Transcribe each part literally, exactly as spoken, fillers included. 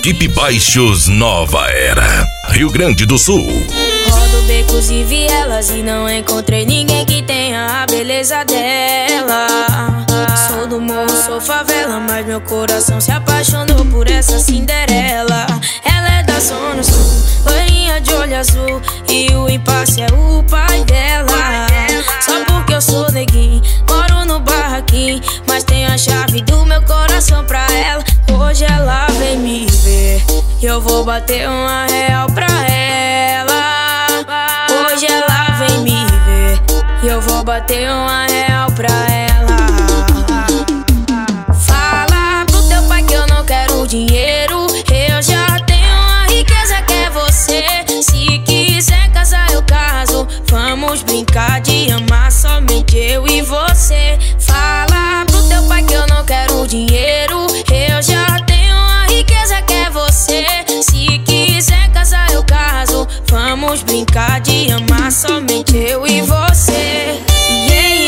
Equipe Baixos Nova Era, Rio Grande do Sul. Rodo becos e vielas e não encontrei ninguém que tenha a beleza dela. Sou do morro, sou favela, mas meu coração se apaixonou por essa Cinderela. Ela é da zona sul, loirinha de olho azul, e o impasse é o pai dela. Só porque eu sou neguinho, moro no barraquinho, mas tenho a chave do meu coração pra ela. Hoje ela vem me ver e eu vou bater uma real pra ela. Hoje ela vem me ver e eu vou bater uma real pra ela. Fala pro teu pai que eu não quero dinheiro, eu já tenho uma riqueza que é você. Se quiser casar eu caso, vamos brincar de amar somente eu e você. Fala pro teu pai que eu não quero dinheiro, eu já tenho uma riqueza que é você. Se quiser casar eu caso, vamos brincar de amar somente eu e você. Yeah,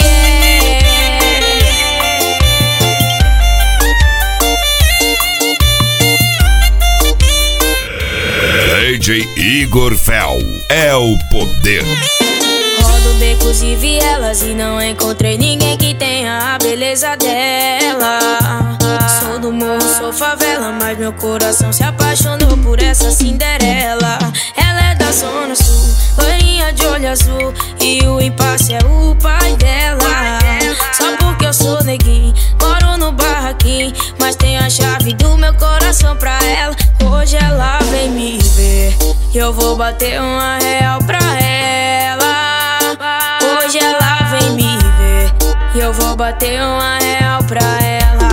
D J Igor Fel é o poder. Rodo becos e vielas e não encontrei ninguém que tenha a beleza dela. Sou do morro, sou favela, mas meu coração se apaixonou por essa Cinderela. Ela é da zona sul, loirinha de olho azul, e o impasse é o pai dela. Só porque eu sou neguinho, moro no barraquinho, mas tenho a chave do meu coração pra ela. Hoje ela vem me ver e eu vou bater uma real pra ela. Hoje ela vem me ver e eu vou bater uma real pra ela.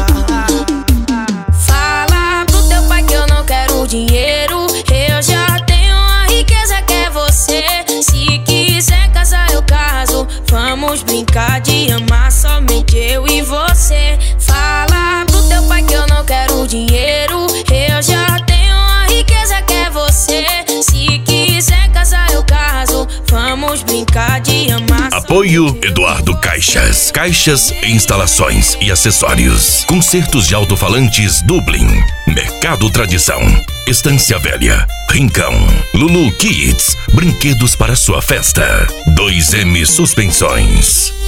Fala pro teu pai que eu não quero dinheiro, eu já tenho uma riqueza que é você. Se quiser casar eu caso, vamos brincar de amar somente eu e você. Fala pro teu pai que eu não quero dinheiro, eu já tenho uma riqueza que é você. Se quiser casar eu caso, vamos brincar de amar. Apoio Eduardo Caixas. Caixas, instalações e acessórios. Concertos de alto-falantes Dublin. Mercado Tradição. Estância Velha. Rincão. Lulu Kids. Brinquedos para sua festa. dois M Suspensões.